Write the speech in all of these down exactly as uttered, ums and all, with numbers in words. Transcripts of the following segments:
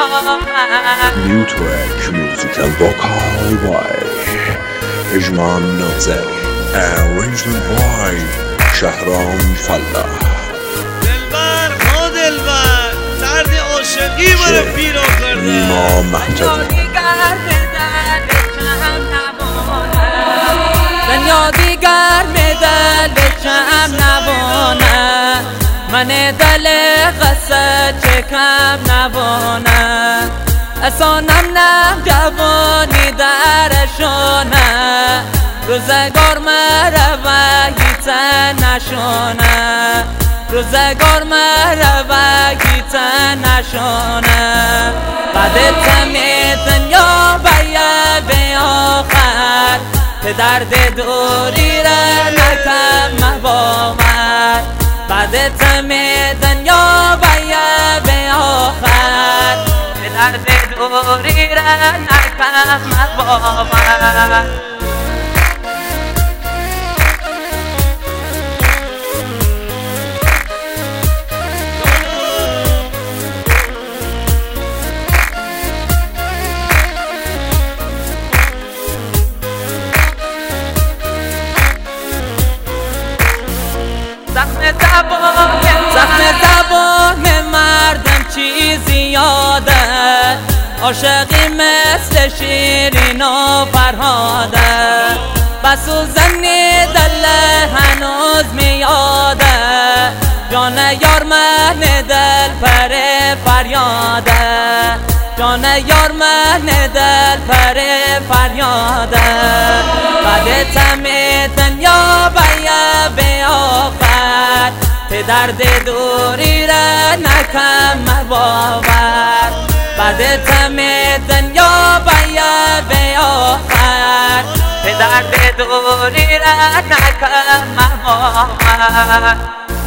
New track musical vocal by اجمال ناظر Arrangement by شهرام فلاح. دلبر ها دلبر درد عاشقی مرا پیرا کرده. نیما مهتدی دنیا دیگر مدل چم نبانه من دل قصد چکم نبانه اسانم نه جوانی درشانه روزگار مروگیت نشانه روزگار مروگیت نشانه بعد تمی دنیا باید به آخر که درد دوری را نکم مباور بعد تمی دنیا باید به آخر که درد دوری را نکم مباور زخم زبان مردم چیزی یاده عاشقی مثل شیرین و فرهاده بس و زنی دل هنوز میاده جان یار من دل پر فریاده جان یار من دل پر فریاده بعد تمی دنیا باید به آخر که درد دوری را نکم مباور بعد تمی دنیا باید به آخر که درد دوری را نکم مباور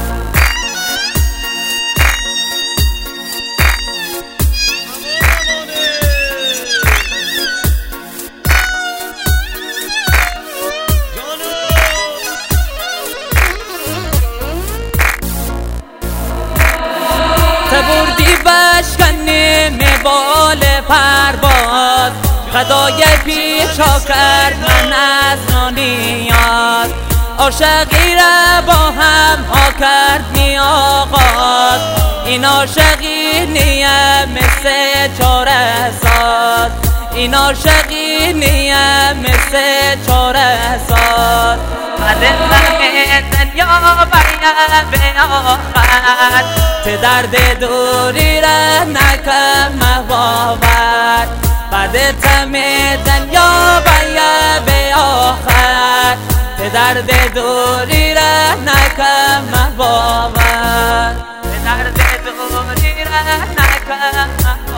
تبردی بشکنی میبال پرواز خدای پیشا کرد من از نانیاز عاشقی را با هم ها کرد می آغاز این عاشقی نیه مثل چاره ساز این عاشقی نیه مثل چاره ساز بعد همه دنیا باید به آخر که درد دوری را نکم مباور بعد تمی دنیا باید به آخر که درد دوری را نکم مباور که درد دوری را نکم